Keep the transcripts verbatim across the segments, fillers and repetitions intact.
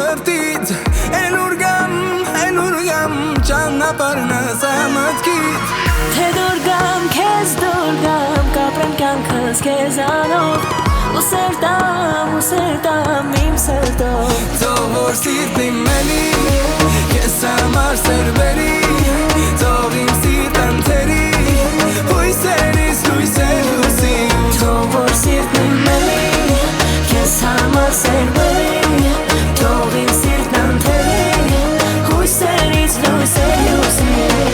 սրտից Էլուր գամ, էլուր գամ ճանապարհնս ամատքից Թե դուր գամ, քեզ դուր գամ կապրեմ կյանքս քեզանով ու սերտամ, ու սերտամ իմ սրտով Թող որ սիրտն իմ էլի Ես համար սերվերի Թող իմ սիրտ ընթերի Հույսերից հույսեր լուսի Թող որ սիրտն իմ էլի Քեզ համար սերվերի Թող իմ սիրտն ընթերի Հույսերից լույսեր լուսի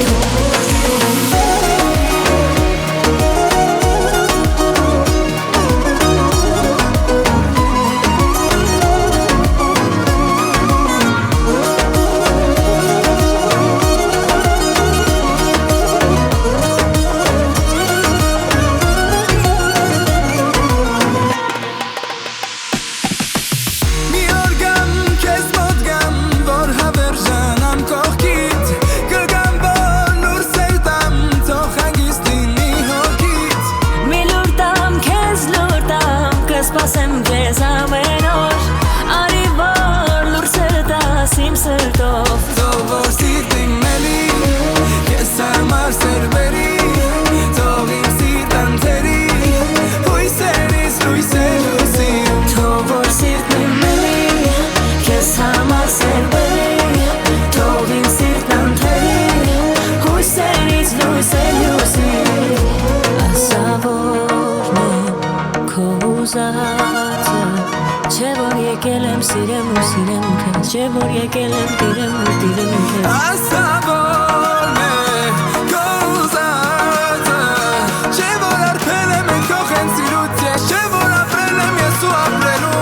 Սպասեմ քեզ ամեն օր Արի որ լուր սրտաս իմ սրտով Թող որ սիրտ իմ էլի Ես համար սերվերի Թող իմ սիրտ ընթերի Հույսերից լույսեր լուսի Թող որ սիրտն իմ էլի Քեզ համար սերվերի Թող իմ սիրտն ընթերի Հույսերից լույսեր լուսի Ասա որն է քո ուզածը Չէ որ եկել եմ սիրեմ ու սիրեմ քեզ Չէ որ եկել եմ տիրեմ ու տիրեմ քեզ Ասա որն է քո ուզածը Չէ որ արփել եմ քո խենցիրուց Չէ որ ապրել եմ ես ու ապրելու